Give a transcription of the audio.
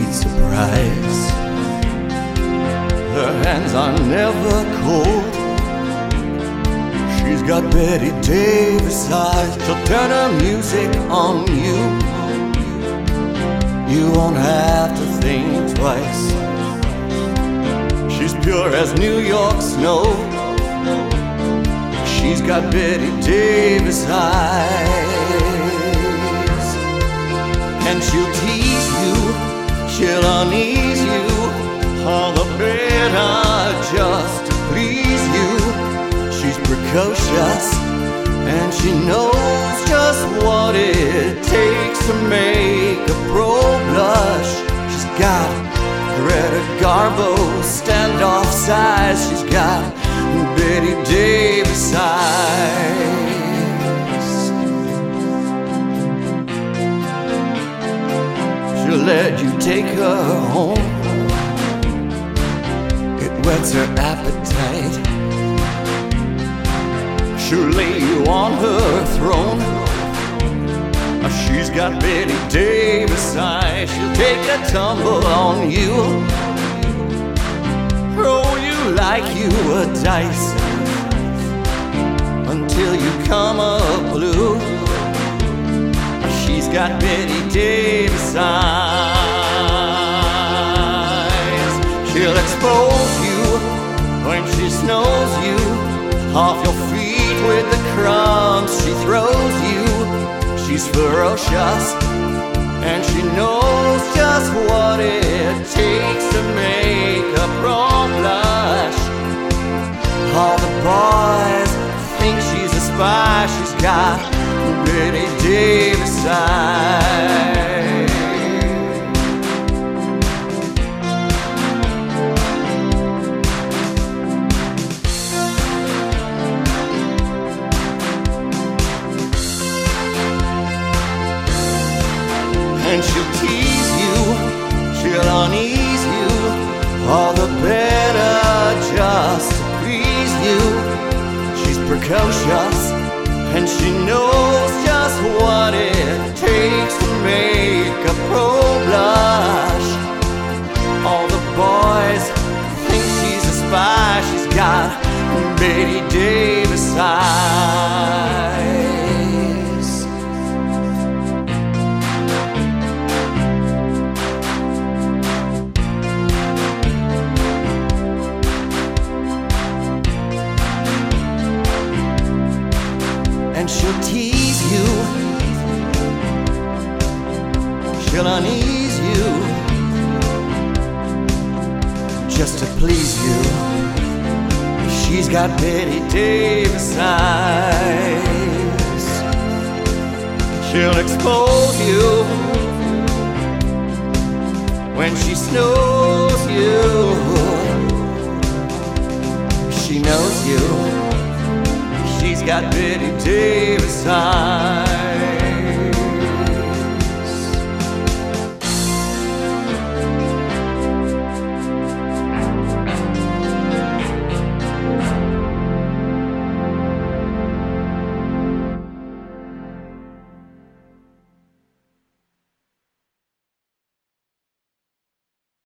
sweet surprise. Her hands are never cold. She's got Betty Davis eyes. She'll turn her music on you. You won't have to think twice. She's pure as New York snow. She's got Betty Davis eyes. And she'll tease you, she'll unease you, all the better just to please you. She's precocious, and she knows just what it takes to make a pro blush. She's got Greta Garbo standoff size. She's got Betty Davis eyes. She'll let you take her home. It whets her appetite. She'll lay you on her throne. She's got Betty Davis eyes. She'll take a tumble on you, throw you like you were dice, until you come up blue. She's got Betty Davis eyes. She'll expose you when she snows you off your feet with the crumbs she throws you. She's ferocious, and she knows just what it takes to make a pro blush. All the boys think she's a spy. She's got Betty Davis eyes. And she'll tease you, she'll unease you, all the better just to please you. She's precocious, and she knows just what it takes to make a pro blush. All the boys think she's a spy. She's got Betty Davis eyes. And she'll tease you, she'll unease you, just to please you. She's got Betty Davis eyes. She'll expose you when she snows you. She knows you. She's got Betty Davis.